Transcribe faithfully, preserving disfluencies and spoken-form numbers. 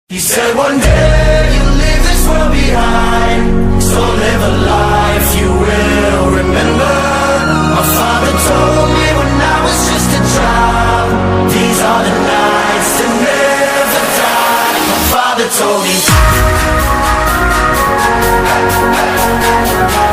He said one day you'll leave this world behind, so live a life you will remember. My father told me when I was just a child, these are the nights that never die. My father told me